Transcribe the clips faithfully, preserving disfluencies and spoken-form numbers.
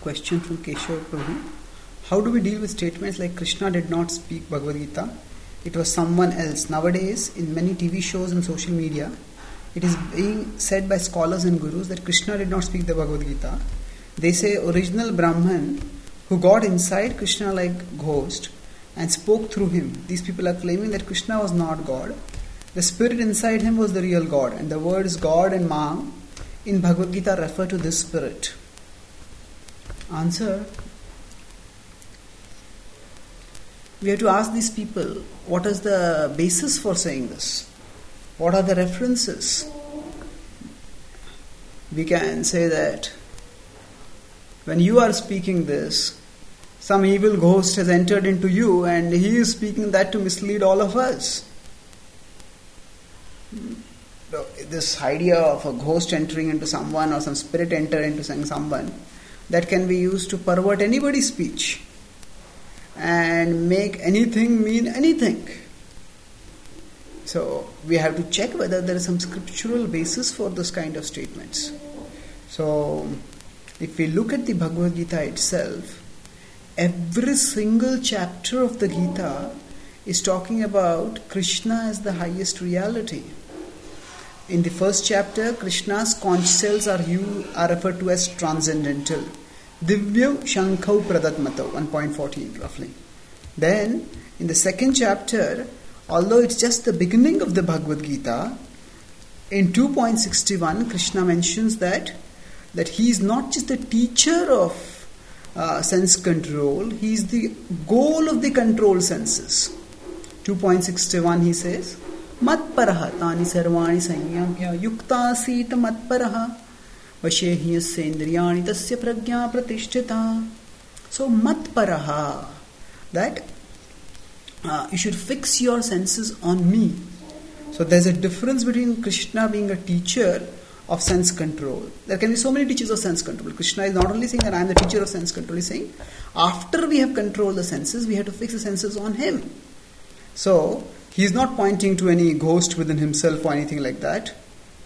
question from Keshav Prabhu. How do we deal with statements like Krishna did not speak Bhagavad Gita? It was someone else. Nowadays, in many T V shows and social media, it is being said by scholars and gurus that Krishna did not speak the Bhagavad Gita. They say original Brahman who got inside Krishna like ghost and spoke through him. These people are claiming that Krishna was not God. The spirit inside him was the real God. And the words God and Ma in Bhagavad Gita refer to this spirit. Answer. We have to ask these people, what is the basis for saying this? What are the references? We can say that when you are speaking this, some evil ghost has entered into you and he is speaking that to mislead all of us. This idea of a ghost entering into someone or some spirit enter into someone, that can be used to pervert anybody's speech and make anything mean anything. So we have to check whether there is some scriptural basis for this kind of statements. So if we look at the Bhagavad Gita itself, every single chapter of the Gita is talking about Krishna as the highest reality. In the first chapter, Krishna's conch cells are, you, are referred to as transcendental. Divya Shankau Pradatmato, one point one four roughly. Then, in the second chapter, although it's just the beginning of the Bhagavad Gita, in two point six one, Krishna mentions that, that he is not just the teacher of uh, sense control, he is the goal of the controlled senses. two point six one, he says, Matparaha tani sarvani sanyamya yukta sita matparaha vashehi sendriyani tasya pragya pratishtita. So matparaha, that uh, you should fix your senses on me. So there's a difference between Krishna being a teacher of sense control. There can be so many teachers of sense control. Krishna is not only saying that I am the teacher of sense control, he's saying after we have controlled the senses, we have to fix the senses on him. So he is not pointing to any ghost within himself or anything like that.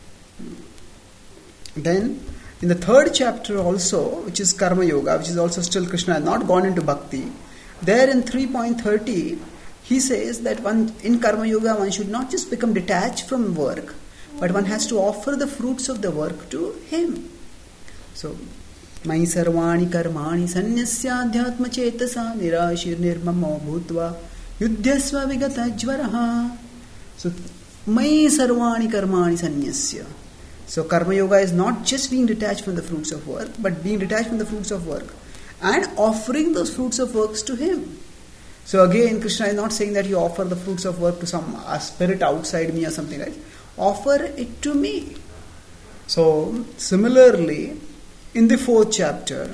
Then, in the third chapter also, which is Karma Yoga, which is also still Krishna has not gone into Bhakti, there in three point thirty, he says that one in Karma Yoga one should not just become detached from work, but one has to offer the fruits of the work to him. So, Mai sarvani karmani sanyasya adhyatma chetasa nirashir nirmamo bhutva Yudhyasva vigata jvaraha. So, Mai sarvani karmani sanyasya. So, Karma Yoga is not just being detached from the fruits of work, but being detached from the fruits of work and offering those fruits of works to him. So, again, Krishna is not saying that you offer the fruits of work to some a spirit outside me or something like that. Offer it to me. So, similarly, in the fourth chapter,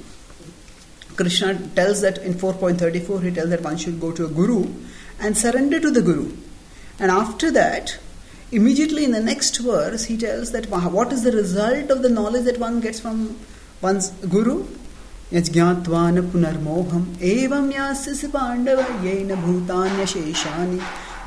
Krishna tells that in four point three four, he tells that one should go to a guru and surrender to the guru. And after that, immediately in the next verse, he tells that what is the result of the knowledge that one gets from one's guru? Yajñātvāna punarmoham evam yāsyasi pandava yena bhutanya sheshani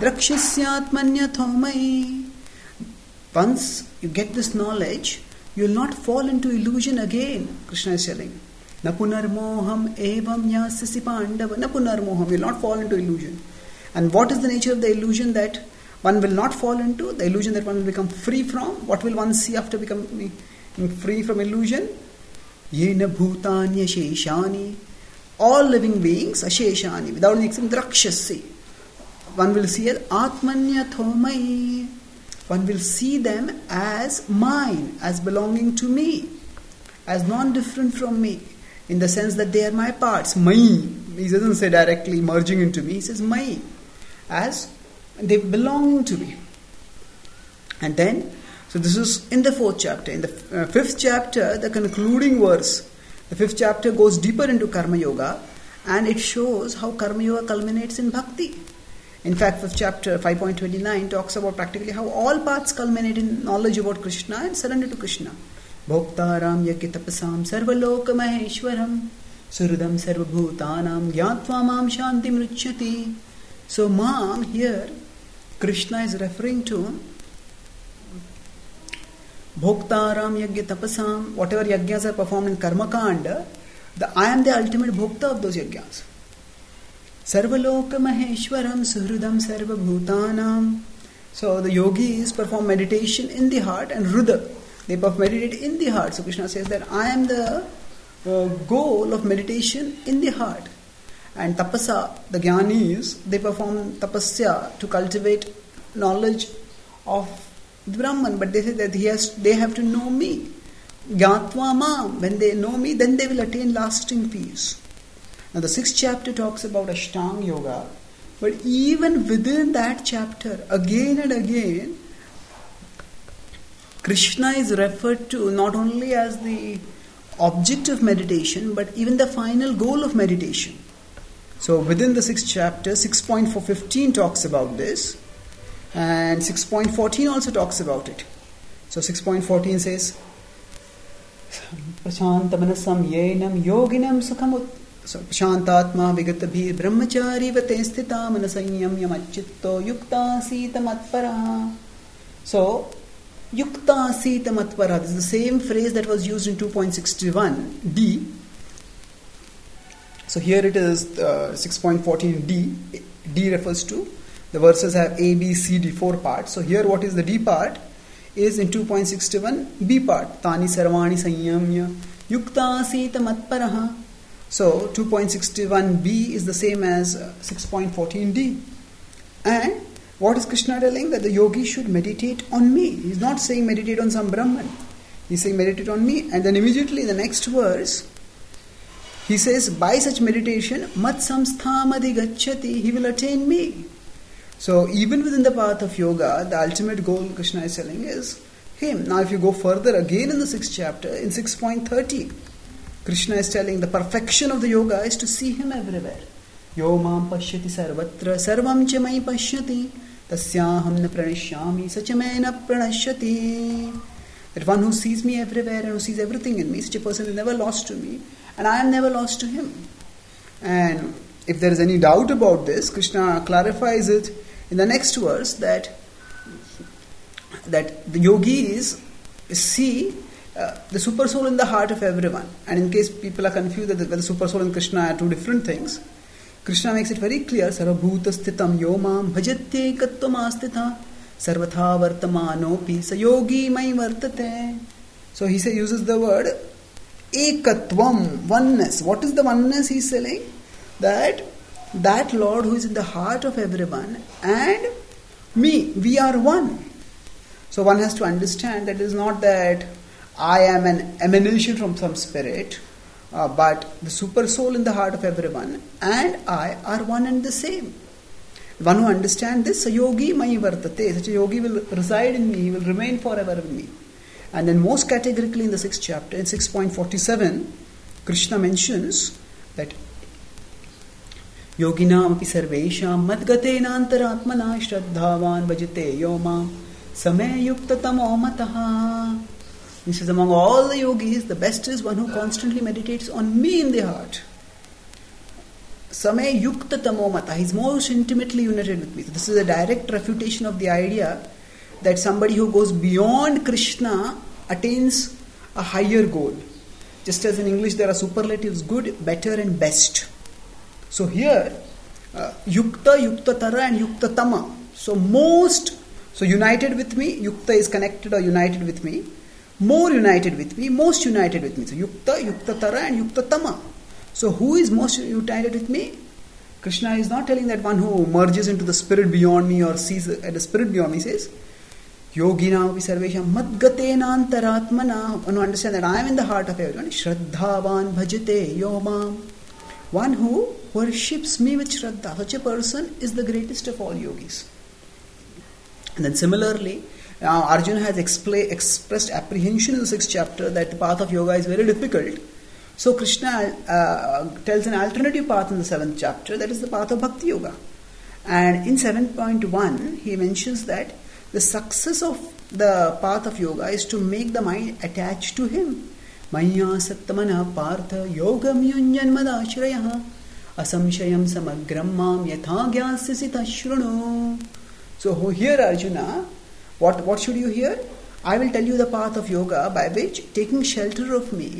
drakshisyatmanyatho. Once you get this knowledge, you will not fall into illusion again, Krishna is telling. Na punarmoham evam yasyasi pandava. Na punarmoham. You will not fall into illusion. And what is the nature of the illusion that one will not fall into? The illusion that one will become free from? What will one see after becoming free from illusion? Yena bhutanya sheshani. All living beings, asheshani, without any exception, drakshasi. One will see as atmanyathomai. One will see them as mine, as belonging to me, as non-different from me. In the sense that they are my parts, mai. He doesn't say directly merging into me, he says mai, as they belong to me. And then, so this is in the fourth chapter. In the uh, fifth chapter, the concluding verse, the fifth chapter goes deeper into Karma Yoga, and it shows how Karma Yoga culminates in Bhakti. In fact, fifth chapter, five point two nine, talks about practically how all paths culminate in knowledge about Krishna and surrender to Krishna. Bhoktaram yakitapasam sarvaloka maheshwaram surudam sarvabhutanam gyatva mam shanti mruchyati. So mam here, Krishna is referring to Bhoktaram yagya tapasam, whatever yagyas are performed in Karma Kanda, The, I am the ultimate bhokta of those yajnas. Sarvaloka Maheshwaram Suhridam Sarva Bhutanam. So the yogis perform meditation in the heart, and Rudra, they meditate in the heart. So Krishna says that I am the uh, goal of meditation in the heart. And tapasa, the jnanis, they perform tapasya to cultivate knowledge of the Brahman. But they say that he has, they have to know me. Jnatva mam. When they know me, then they will attain lasting peace. Now the sixth chapter talks about Ashtanga Yoga. But even within that chapter, again and again, Krishna is referred to not only as the object of meditation, but even the final goal of meditation. So within the sixth chapter, six point fifteen talks about this, and six point fourteen also talks about it. So six point fourteen says, Prashantamanasam yenam yoginam sukhamut. So, Shantatma vigatabhi brahmachari vate sthita manasanyam yamachitto yukta sita matpara. So, yukta sita matpara. This is the same phrase that was used in two point six one D. So, here it is uh, six point fourteen D. D refers to, the verses have A, B, C, D, four parts. So, here what is the D part is in two point six one B part. Tani sarvani sanyamya yukta sita matparaha. So, two point six one B is the same as uh, six point fourteen D. And what is Krishna telling? That the yogi should meditate on me. He is not saying meditate on some Brahman. He is saying meditate on me. And then immediately in the next verse, he says, by such meditation, mat samsthamadi gacchati, he will attain me. So, even within the path of yoga, the ultimate goal Krishna is telling is him. Now, if you go further again in the sixth chapter, in six point thirty, Krishna is telling the perfection of the yoga is to see him everywhere. Yo mam pashyati sarvatra sarvam cha mai pashyati tasyaham na pranishyami sachame na pranashyati. That one who sees me everywhere and who sees everything in me, such a person is never lost to me, and I am never lost to him. And if there is any doubt about this, Krishna clarifies it in the next verse that that the yogis see Uh, the super soul in the heart of everyone. And in case people are confused that the, the super soul and Krishna are two different things, Krishna makes it very clear. Sarvabhuta sthitam yomam bhajate kattvamastitha sarvatha vartamanopi sayogi mai vartate. So he say, uses the word ekatvam, oneness. What is the oneness he is saying? That that Lord who is in the heart of everyone and me, we are one. So one has to understand that it is not that I am an emanation from some spirit, uh, but the super soul in the heart of everyone and I are one and the same. One who understands this, a yogi mai vartate, such a yogi will reside in me, he will remain forever in me. And then most categorically in the sixth chapter, in six point forty-seven, Krishna mentions that yoginam api sarvesham madgatena antaratmana shraddhavan bhajate yomam samay yuktatamo mataha. He says, among all the yogis, the best is one who constantly meditates on me in the heart. Samay yukta tamomata. He is most intimately united with me. So this is a direct refutation of the idea that somebody who goes beyond Krishna attains a higher goal. Just as in English there are superlatives good, better and best. So here, uh, yukta, yukta tara and yukta tama. So most, so united with me, yukta is connected or united with me. More united with me, most united with me. So yukta, yukta tara and yukta tama. So who is most united with me? Krishna is not telling that one who merges into the spirit beyond me or sees at the spirit beyond me. He says, Yogina api sarvesham madgatena antaratmana. One who understands that I am in the heart of everyone. Shraddhavan bhajate yomam. One who worships me with shraddha. Such a person is the greatest of all yogis. And then similarly, now Arjuna has expla- expressed apprehension in the sixth chapter that the path of yoga is very difficult. So Krishna uh, tells an alternative path in the seventh chapter, that is the path of Bhakti Yoga. And in seven point one, he mentions that the success of the path of yoga is to make the mind attached to him. Maya sattamana partha yogam yunyan madashrayaha asamshayam samagram mam yatha gyasyasi tashrunu. So here Arjuna, what, what should you hear? I will tell you the path of yoga by which, taking shelter of me,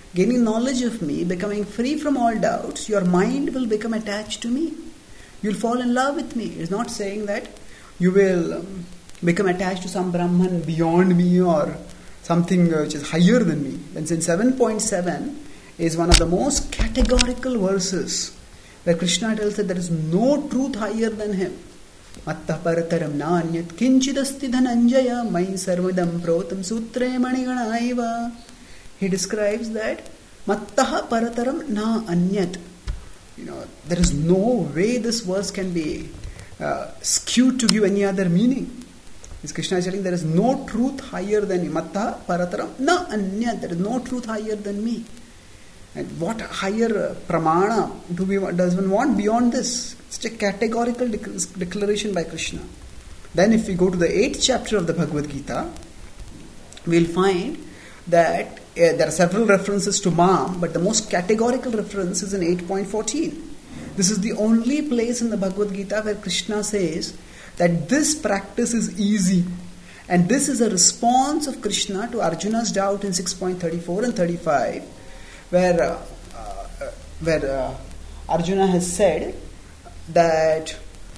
gaining knowledge of me, becoming free from all doubts, your mind will become attached to me. You'll fall in love with me. It's not saying that you will um, become attached to some Brahman beyond me or something uh, which is higher than me. And since seven point seven is one of the most categorical verses where Krishna tells that there is no truth higher than him. Matta parataram nanyat kinchidasti dhananjaya mai sarvadam protam sutre maniganaiva. He describes that Mattaha parataram na anyat. You know, there is no way this verse can be uh, skewed to give any other meaning. This Krishna is telling there is no truth higher than me. Mattaha parataram na anyat. There is no truth higher than me. And what higher pramana do we does one want beyond this? Such a categorical dec- declaration by Krishna. Then if we go to the eighth chapter of the Bhagavad Gita, we'll find that uh, there are several references to Mam, but the most categorical reference is in eight point fourteen. This is the only place in the Bhagavad Gita where Krishna says that this practice is easy. And this is a response of Krishna to Arjuna's doubt in six point thirty-four and thirty-five, where, uh, uh, where uh, Arjuna has said that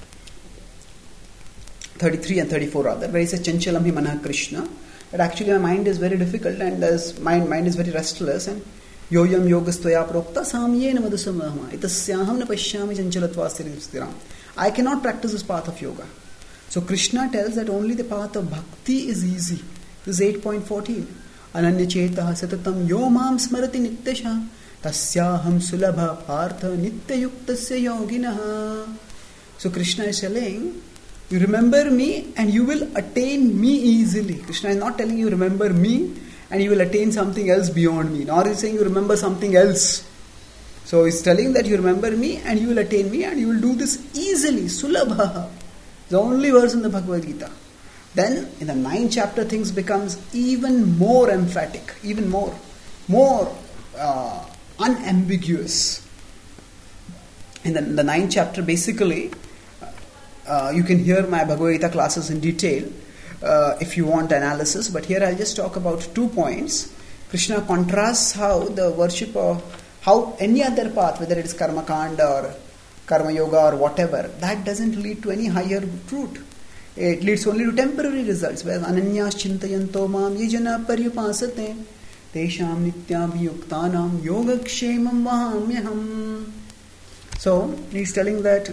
thirty-three and thirty-four rather, where he says Chanchalam hi manah Krishna, that actually my mind is very difficult and my mind is very restless, and yoyam yogastaya prokta samyena madhusamahama itasyaham na pashyami chanchalatvasya stiram. I cannot practice this path of yoga. So Krishna tells that only the path of bhakti is easy. This is eight point fourteen. Ananya chetaha satatam yo mam smarati nityasha tasyaham sulabha partha nityayuktasya yoginaha. So Krishna is telling, you remember me and you will attain me easily. Krishna is not telling you remember me and you will attain something else beyond me. Nor is he saying you remember something else. So he's telling that you remember me and you will attain me and you will do this easily. Sulabha. The only verse in the Bhagavad Gita. Then in the ninth chapter things becomes even more emphatic, even more, more uh, unambiguous. In the, in the ninth chapter basically, uh, you can hear my Bhagavad Gita classes in detail uh, if you want analysis, but here I'll just talk about two points. Krishna contrasts how the worship of, how any other path, whether it is karma kanda or karma yoga or whatever, that doesn't lead to any higher truth. It leads only to temporary results. Whereas ananyas chintayanto mam yejana paryupasate tesham nityabhiyuktanam yogakshemam vahamyaham. So he's telling that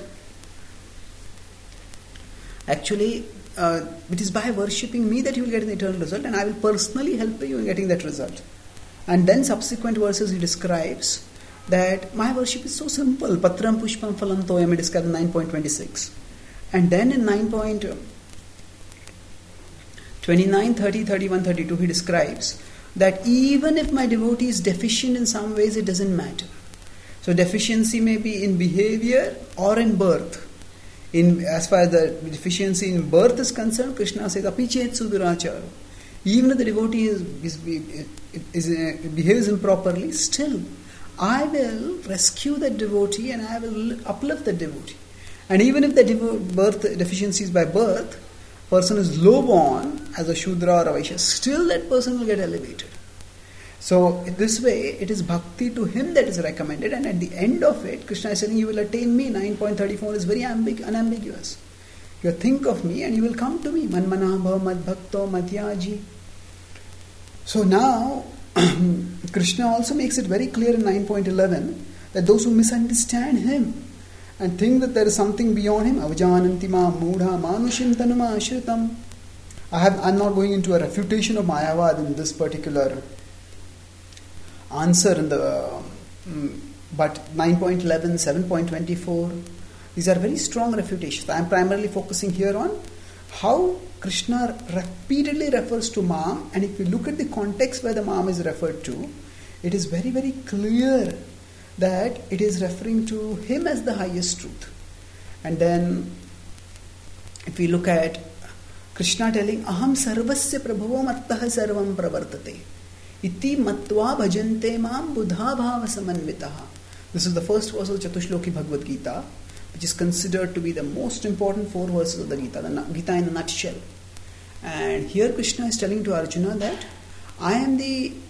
actually uh, it is by worshipping me that you will get an eternal result, and I will personally help you in getting that result. And then subsequent verses he describes that my worship is so simple. Patram pushpam phalam toyam, he describes in nine point twenty-six. And then in nine point twenty-nine, thirty, thirty-one, thirty-two, he describes that even if my devotee is deficient in some ways, it doesn't matter. So deficiency may be in behavior or in birth. In as far as the deficiency in birth is concerned, Krishna says, apichet sudurachara. Even if the devotee is, is, is, is, behaves improperly, still I will rescue that devotee and I will uplift the devotee. And even if the devo- birth deficiency is by birth, person is low born as a Shudra or a Vaishya, still that person will get elevated. So in this way, it is bhakti to him that is recommended, and at the end of it, Krishna is saying, you will attain me. nine point thirty-four is very ambig- unambiguous. You think of me and you will come to me. Manmana bhav mad bhakto madhyaji. So now, Krishna also makes it very clear in nine point eleven that those who misunderstand him and think that there is something beyond him, avajananti ma mudha manushim tanuma ashritam. I have, I'm not going into a refutation of Mayavad in this particular answer in the um, but nine point eleven, seven point twenty-four, these are very strong refutations. I am primarily focusing here on how Krishna repeatedly refers to Mam, and if you look at the context where the Mam is referred to, it is very very clear that it is referring to him as the highest truth. And then if we look at Krishna telling aham sarvasya prabhavo mattaha sarvam pravartate iti matva bhajante mam buddha bhava samanvitaha. This is the first verse of Chatushloki Bhagavad Gita, which is considered to be the most important four verses of the Gita, the Gita in a nutshell. And here Krishna is telling to Arjuna that I am the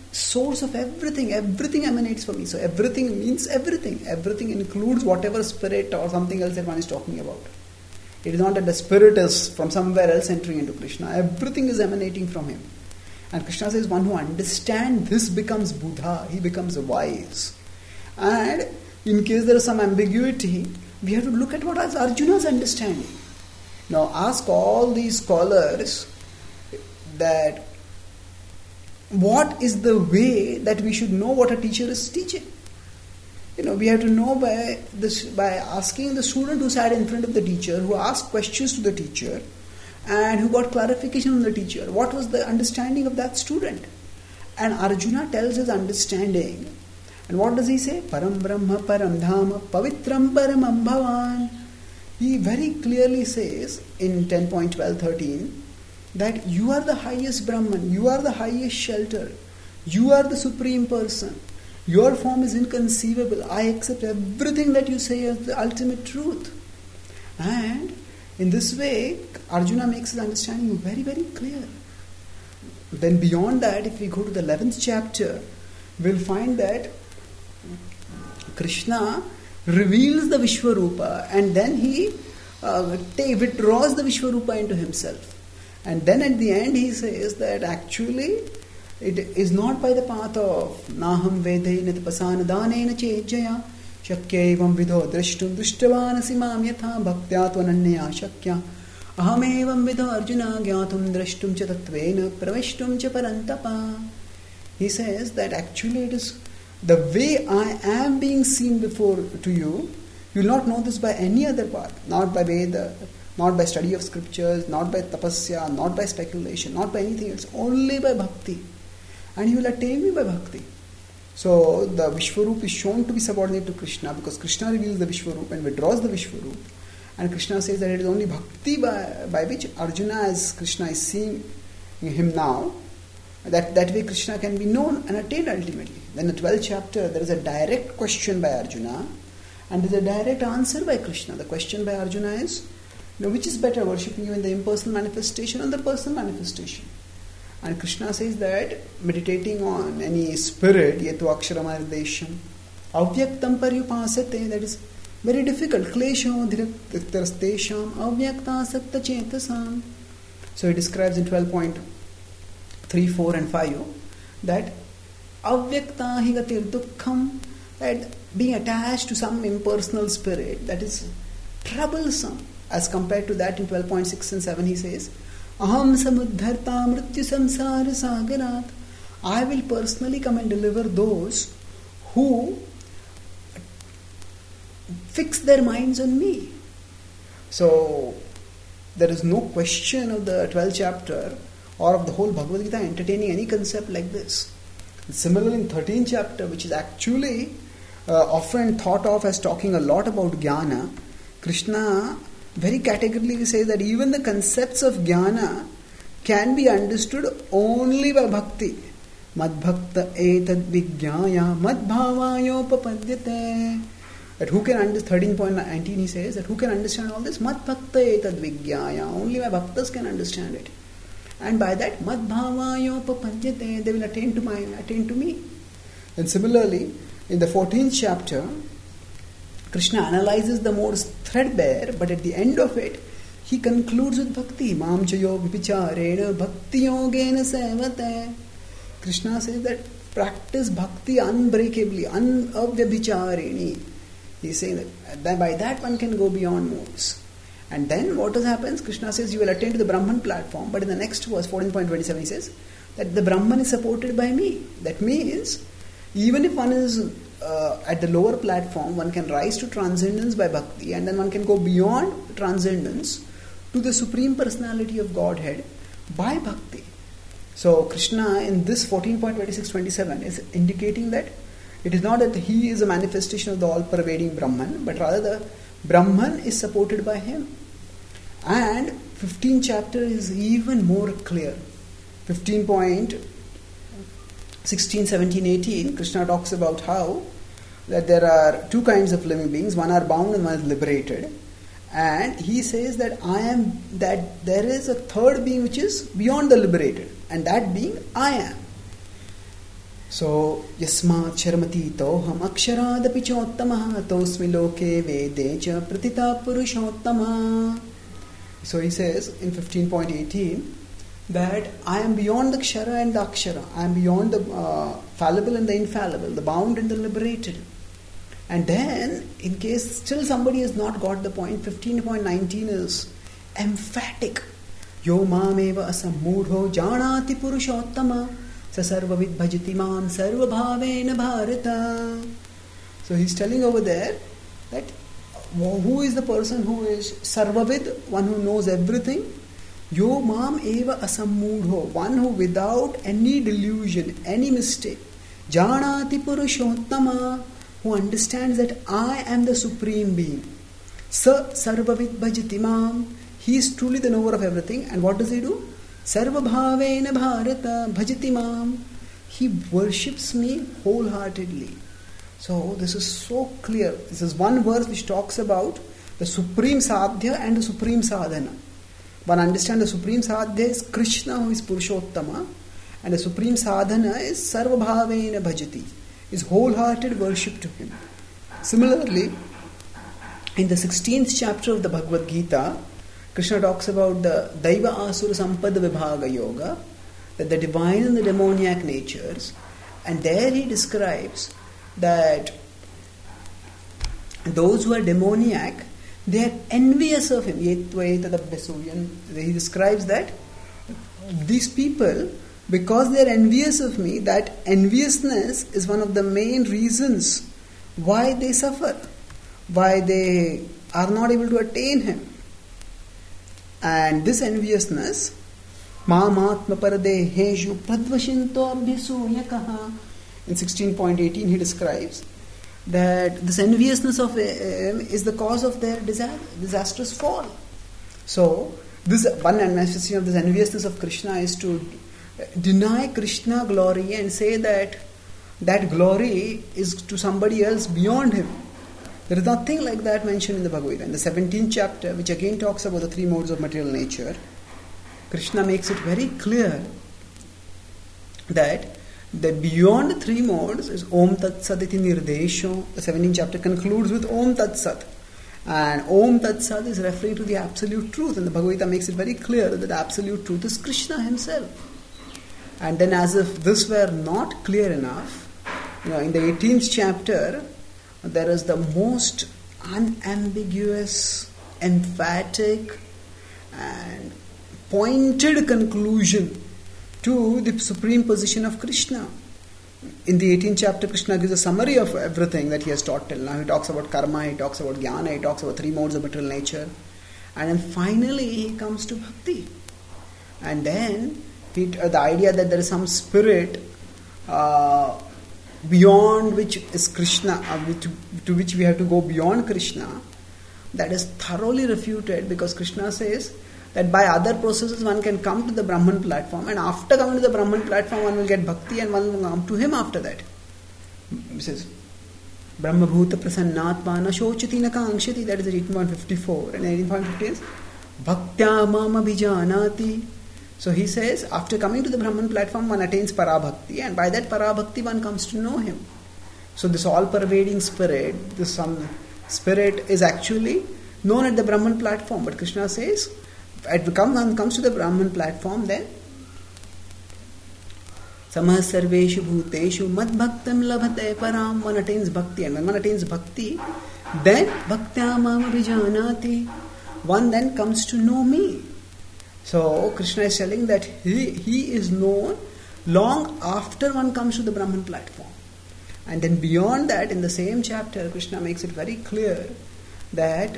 source of everything. Everything emanates from me. So everything means everything. Everything includes whatever spirit or something else that one is talking about. It is not that the spirit is from somewhere else entering into Krishna. Everything is emanating from him. And Krishna says, one who understands this becomes Buddha. He becomes wise. And in case there is some ambiguity, we have to look at what is Arjuna's understanding. Now ask all these scholars that what is the way that we should know what a teacher is teaching. You know, we have to know by this by asking the student who sat in front of the teacher, who asked questions to the teacher, and who got clarification from the teacher. What was the understanding of that student? And Arjuna tells his understanding. And what does he say? Param Brahma Param Dhama Pavitram Paramam Bhavan. He very clearly says in ten point twelve thirteen that you are the highest Brahman, you are the highest shelter, you are the supreme person. Your form is inconceivable. I accept everything that you say as the ultimate truth. And in this way, Arjuna makes his understanding very, very clear. Then beyond that, if we go to the eleventh chapter, we'll find that Krishna reveals the Vishwarupa and then he uh, t- withdraws the Vishwarupa into himself. And then at the end he says that actually it is not by the path of Naham Vedena Tapasana Danena Chejaya Shakya evam vidho drashtum dushtavanasi mam yatha bhaktya tvananya shakya aham evam vidho Arjuna gyatum drashtum cha tatvena praveshtum cha parantapa. He says that actually it is the way I am being seen before to you. You will not know this by any other path, not by Veda, not by study of scriptures, not by tapasya, not by speculation, not by anything else, only by bhakti. And you will attain me by bhakti. So the Vishwarup is shown to be subordinate to Krishna because Krishna reveals the Vishwarup and withdraws the Vishwarup. And Krishna says that it is only bhakti by, by which Arjuna, as Krishna is seeing him now, that, that way Krishna can be known and attained ultimately. Then in the twelfth chapter, there is a direct question by Arjuna and there is a direct answer by Krishna. The question by Arjuna is, you know, which is better, worshipping you in the impersonal manifestation or the personal manifestation? And Krishna says that meditating on any spirit, yetu aksharamadesham, avyaktam paryupasate, that is very difficult. Klesho dhirastesham avyakta sakta chetasam. So he describes in twelve point three, four and five that avyakta hi gatir dukkham, that being attached to some impersonal spirit, that is troublesome. As compared to that in twelve point six and seven he says, Aham samudharta mrityu samsara sagarat. I will personally come and deliver those who fix their minds on me. So there is no question of the twelfth chapter or of the whole Bhagavad Gita entertaining any concept like this. Similarly in thirteenth chapter, which is actually uh, often thought of as talking a lot about jnana, Krishna very categorically says that even the concepts of jnana can be understood only by bhakti. Mad bhakta etad vijnaya mad bhavayopapadyate. That who can understand, thirteen point nineteen he says that who can understand all this? Mad bhakta etad vijnaya. Only my bhaktas can understand it. And by that, mad bhavayopapadyate, they will attain to my attain to me. And similarly, in the fourteenth chapter, Krishna analyzes the modes threadbare, but at the end of it, he concludes with bhakti. Mam chayo vipicharena bhakti yogena sevate. Krishna says that practice bhakti unbreakably, unavvyabhichareni. He is saying that, that by that one can go beyond modes. And then what happens? Krishna says you will attain to the Brahman platform, but in the next verse, fourteen point two seven, he says that the Brahman is supported by me. That means, even if one is Uh, at the lower platform, one can rise to transcendence by bhakti, and then one can go beyond transcendence to the Supreme Personality of Godhead by bhakti. So Krishna in this fourteen point two six twenty-seven is indicating that it is not that he is a manifestation of the all-pervading Brahman, but rather the Brahman is supported by him. And fifteenth chapter is even more clear. fifteen point sixteen, seventeen, eighteen, Krishna talks about how that there are two kinds of living beings, one are bound and one is liberated. And he says that I am, that there is a third being which is beyond the liberated, and that being I am. So, yasmat charamati toham aksharaadapi chottamaha tosmi loke vede cha pratita purushottama. So he says in fifteen point eighteen that I am beyond the kshara and the akshara. I am beyond the uh, fallible and the infallible, the bound and the liberated. And then, in case still somebody has not got the point, fifteen point nineteen is emphatic. Yo mameva asammudho janati purushottama sa sarvavid bhajati mam sarvabhavena bharata. So he's telling over there that who is the person who is sarvavid, one who knows everything? Yo mam eva asammudho, one who without any delusion, any mistake, janati purushottama, who understands that I am the Supreme Being. Sa sarvavid bhajati mam, he is truly the knower of everything. And what does he do? Sarva bhavena bharata bhajati mam. He worships me wholeheartedly. So this is so clear. This is one verse which talks about the supreme sadhya and the supreme sadhana. One understands the supreme sadhya is Krishna, who is Purushottama, and the supreme sadhana is sarva bhavena bhajati, is wholehearted worship to him. Similarly, in the sixteenth chapter of the Bhagavad Gita, Krishna talks about the Daiva Asura Sampada Vibhaga Yoga, that the divine and the demoniac natures, and there he describes that those who are demoniac, they are envious of him. He describes that these people, because they are envious of me, that enviousness is one of the main reasons why they suffer, why they are not able to attain him. And this enviousness, Mamatma Paradeheshu Pradvashinto Abhyasuyakaha, in sixteen point eighteen he describes that this enviousness of him is the cause of their disastrous fall. So, this one manifestation of this enviousness of Krishna is to deny Krishna glory and say that that glory is to somebody else beyond him. There is nothing like that mentioned in the Bhagavad Gita. In the seventeenth chapter, which again talks about the three modes of material nature, Krishna makes it very clear that the beyond the three modes is Om Tat Sat iti Nirdesho. The seventeenth chapter concludes with Om Tat Sat. And Om Tat Sat is referring to the absolute truth. And the Bhagavad Gita makes it very clear that the absolute truth is Krishna himself. And then, as if this were not clear enough, you know, in the eighteenth chapter, there is the most unambiguous, emphatic and pointed conclusion to the supreme position of Krishna. In the eighteenth chapter, Krishna gives a summary of everything that he has taught till now. He talks about karma, he talks about jnana, he talks about three modes of material nature. And then finally he comes to bhakti. And then he, uh, the idea that there is some spirit uh, beyond which is Krishna, uh, to, to which we have to go beyond Krishna, that is thoroughly refuted, because Krishna says that by other processes one can come to the Brahman platform, and after coming to the Brahman platform one will get bhakti and one will come to him after that. He says, Brahma bhuta prasannatma na shochati na kankshati, that is eighteen point fifty-four, and eighteen point fifty is bhaktya mama bijanati. So he says, after coming to the Brahman platform, one attains parabhakti, and by that parabhakti one comes to know him. So this all-pervading spirit, this some spirit is actually known at the Brahman platform. But Krishna says, it one comes to the Brahman platform, then samah sarveshu bhuteshu mad bhaktam labhate param, one attains bhakti, and when one attains bhakti, then bhaktya mama vijanati, one then comes to know me. So Krishna is telling that he, he is known long after one comes to the Brahman platform. And then beyond that, in the same chapter, Krishna makes it very clear that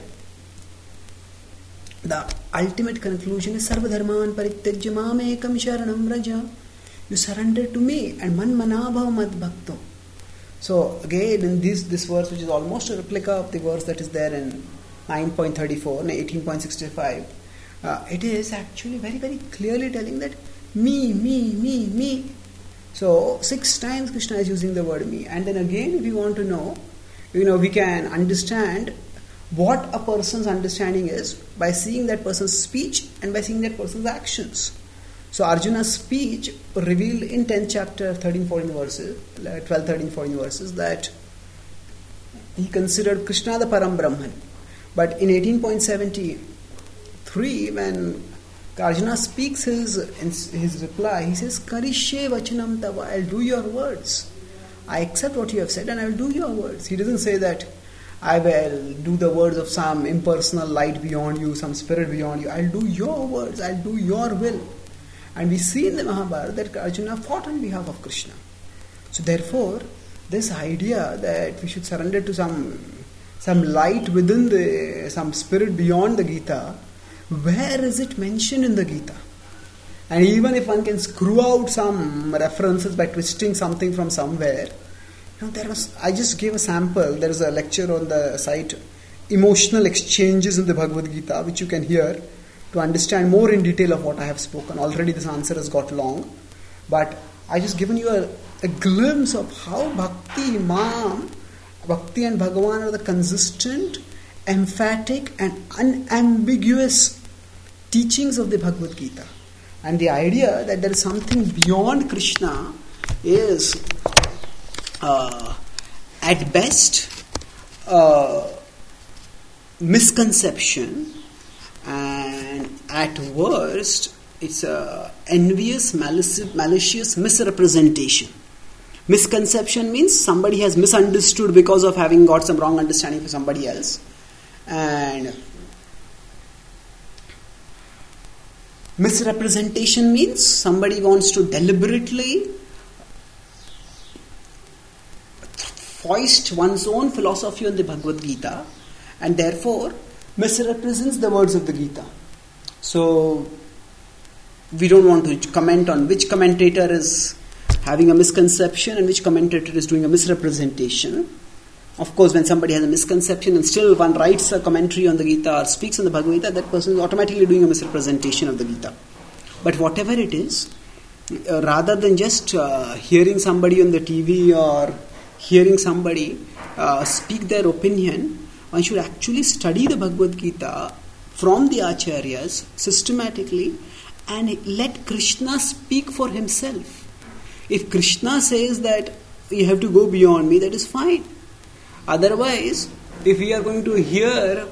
the ultimate conclusion is Sarva Dharman Parityajya Mam Ekam Sharanam Vraja. You surrender to me and Man Manabhav Mad Bhakto. So again, in this, this verse, which is almost a replica of the verse that is there in nine point thirty-four and eighteen point sixty-five, uh, it is actually very, very clearly telling that me, me, me, me. So six times Krishna is using the word me. And then again, if you want to know, you know, we can understand what a person's understanding is by seeing that person's speech and by seeing that person's actions. So Arjuna's speech revealed in tenth chapter, thirteen, fourteen verses, twelve, thirteen, fourteen verses, that he considered Krishna the Param Brahman. But in eighteen point seven three, when Arjuna speaks his his reply, he says, Karishye vachanam tava, I'll do your words. I accept what you have said and I will do your words. He doesn't say that I will do the words of some impersonal light beyond you, some spirit beyond you. I'll do your words, I'll do your will. And we see in the Mahabharata that Arjuna fought on behalf of Krishna. So therefore, this idea that we should surrender to some some light within the, some spirit beyond the Gita, where is it mentioned in the Gita? And even if one can screw out some references by twisting something from somewhere, you know, there was, I just gave a sample. There is a lecture on the site, Emotional Exchanges in the Bhagavad Gita, which you can hear to understand more in detail of what I have spoken. Already this answer has got long, but I just given you a, a glimpse of how Bhakti, Imam, Bhakti and Bhagavan are the consistent, emphatic and unambiguous teachings of the Bhagavad Gita. And the idea that there is something beyond Krishna is uh, at best uh, misconception, and at worst it's a envious, malicious, malicious misrepresentation. Misconception means somebody has misunderstood because of having got some wrong understanding for somebody else. And misrepresentation means somebody wants to deliberately foist one's own philosophy on the Bhagavad Gita and therefore misrepresents the words of the Gita. So we don't want to comment on which commentator is having a misconception and which commentator is doing a misrepresentation. Of course, when somebody has a misconception and still one writes a commentary on the Gita or speaks on the Bhagavad Gita, that person is automatically doing a misrepresentation of the Gita. But whatever it is, uh, rather than just uh, hearing somebody on the T V or hearing somebody uh, speak their opinion, one should actually study the Bhagavad Gita from the Acharyas systematically and let Krishna speak for himself. If Krishna says that you have to go beyond me, that is fine. Otherwise, if we are going to hear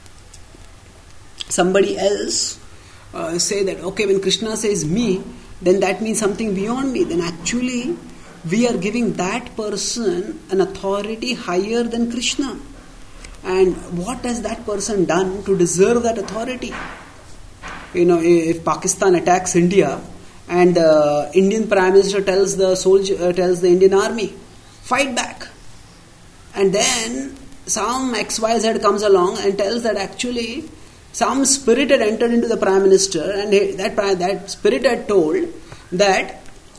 somebody else uh, say that, okay, when Krishna says me, then that means something beyond me, then actually we are giving that person an authority higher than Krishna. And what has that person done to deserve that authority? You know, if Pakistan attacks India and the Indian Prime Minister tells the soldier, uh, tells the Indian army, fight back. And then some X Y Z comes along and tells that actually some spirit had entered into the Prime Minister and that, that spirit had told that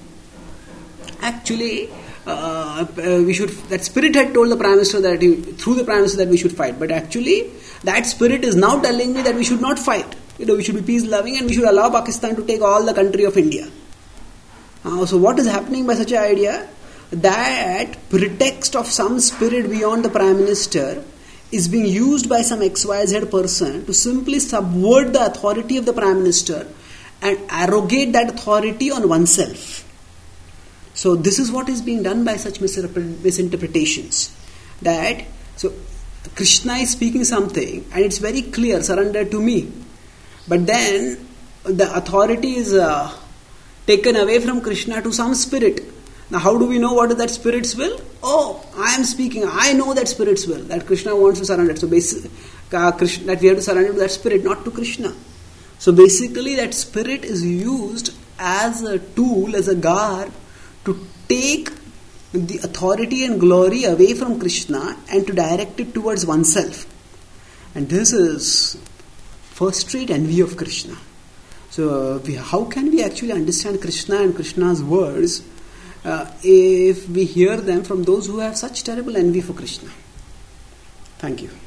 actually uh, we should, that spirit had told the Prime Minister that he, through the Prime Minister that we should fight. But actually that spirit is now telling me that we should not fight. You know, we should be peace loving and we should allow Pakistan to take all the country of India. Uh, so what is happening by such an idea? That pretext of some spirit beyond the Prime Minister is being used by some X Y Z person to simply subvert the authority of the Prime Minister and arrogate that authority on oneself. So this is what is being done by such misinterpretations. That, so Krishna is speaking something and it's very clear, surrender to me. But then the authority is uh, taken away from Krishna to some spirit. Now how do we know what is that spirit's will? Oh, I am speaking, I know that spirit's will, that Krishna wants to surrender. So basically, uh, Krishna, that we have to surrender to that spirit, not to Krishna. So basically that spirit is used as a tool, as a guard to take the authority and glory away from Krishna and to direct it towards oneself. And this is first-rate envy of Krishna. So we, how can we actually understand Krishna and Krishna's words Uh, if we hear them from those who have such terrible envy for Krishna? Thank you.